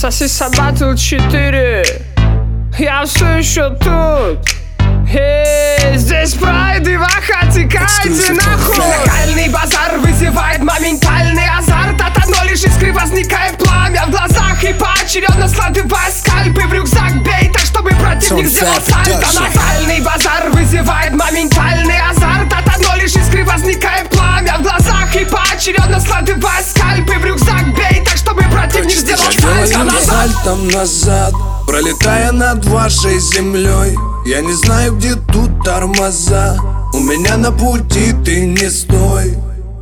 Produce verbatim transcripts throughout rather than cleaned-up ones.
Сосиса Батл четыре. Я все еще тут. Эй, здесь прайд и ваха, текайте нахуй. Локальный базар вызывает моментальный азарт. От одной лишь искры возникает пламя в глазах. И поочередно складывая скальпы в рюкзак бей, так чтобы противник сделал сальто. Локальный базар вызывает моментальный азарт. От одной лишь искры возникает пламя в глазах. И поочередно складывая скальпы в рюкзак бей, так чтобы противник сделал сальто назад. Сальтом назад, пролетая над вашей землей. Я не знаю, где тут тормоза. У меня на пути ты не стой.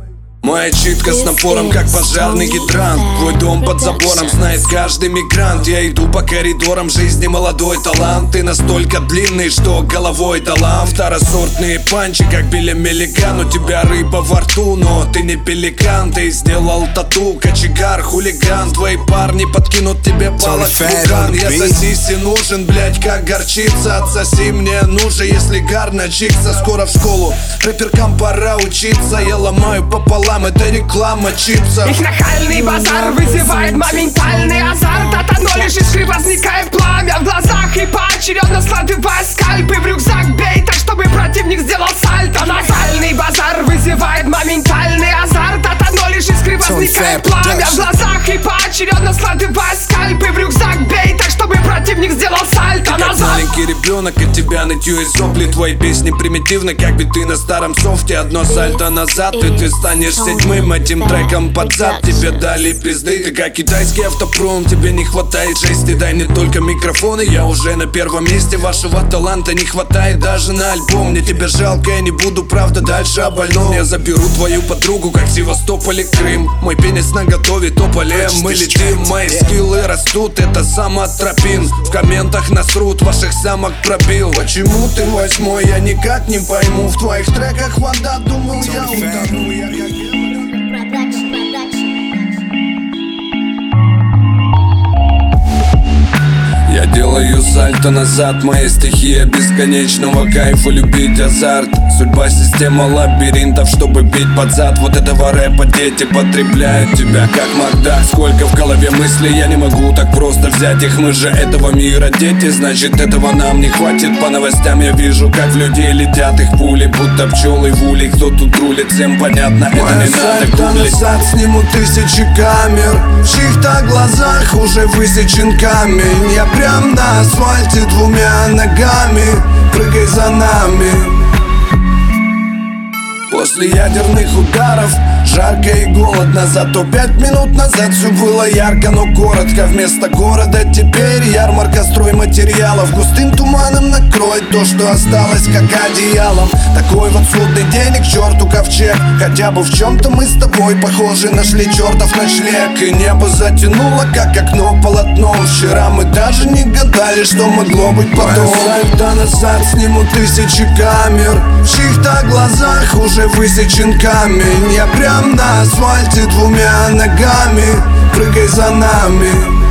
Моя читка с напором, как пожарный гидрант. Твой дом под забором знает каждый мигрант. Я иду по коридорам жизни, молодой талант. Ты настолько длинный, что головой талант. Второсортные панчи, как Билли Миллиган. У тебя рыба во рту, но ты не пеликан. Ты сделал тату, кочегар, хулиган. Твои парни подкинут тебе палок в фуган. Я сосиси нужен, блять, как горчица. Отсоси мне нужен, если гар начится. Скоро в школу, рэперкам пора учиться. Я ломаю пополам, это реклама чипсов. Их нахальный базар вызывает моментальный азарт. От одной лишь искры возникает пламя в глазах. И поочередно складывая скальпы в рюкзак бей, так чтобы противник сделал сальто. Нахальный базар вызывает моментальный азарт. От одной лишь искры возникает пламя в глазах. И поочередно складывая скальпы в рюкзак бей, так чтобы противник сделал сальто назад. Как маленький ребенок, от тебя нытье и сопли. Твои песни примитивны, как биты на старом софте. Одно сальто назад, и ты станешь седьмым этим треком под зад. Тебе дали пизды, ты как китайский автопром. Тебе не хватает жести, дай не только микрофоны. Я уже на первом месте, вашего таланта не хватает даже на альбом. Мне тебя жалко, я не буду, правда, дальше о больном. Я заберу твою подругу, как Севастополь и Крым. Мой пенис наготове, тополем мы летим. Мои скиллы растут, это самотропин. В комментах насрут, ваших самок пробил. Почему ты восьмой, я никак не пойму. В твоих треках вода, думал я утону. Я как Я делаю сальто назад, моя стихия бесконечного кайфа, любить азарт. Судьба система лабиринтов, чтобы бить под зад. Вот этого рэпа дети потребляют тебя как Макдак. Сколько в голове мыслей, я не могу так просто взять их. Мы же этого мира дети, значит этого нам не хватит. По новостям я вижу, как в людей летят их пули, будто пчелы в улей. Кто тут рулит, всем понятно, это Моя не надо гуглить. назад снимут тысячи камер. В чьих-то глазах уже высечен камень. Я прям на асфальте двумя ногами. Прыгай за нами. После ядерных ударов жарко и голодно. Зато пять минут назад все было ярко, но коротко. Вместо города теперь ярмарка стройматериалов. Густым туманом накроет то, что осталось, как одеялом. Такой вот судный день, к черту ковчег. Хотя бы в чем-то мы с тобой похожи. Нашли чертов ночлег. И небо затянуло, как окно полотном. Вчера мы даже не гадали, что могло быть потом. Сальто назад снимут тысячи камер. В чьих-то глазах уже высечен камень. Я прям на асфальте двумя ногами. Прыгай за нами.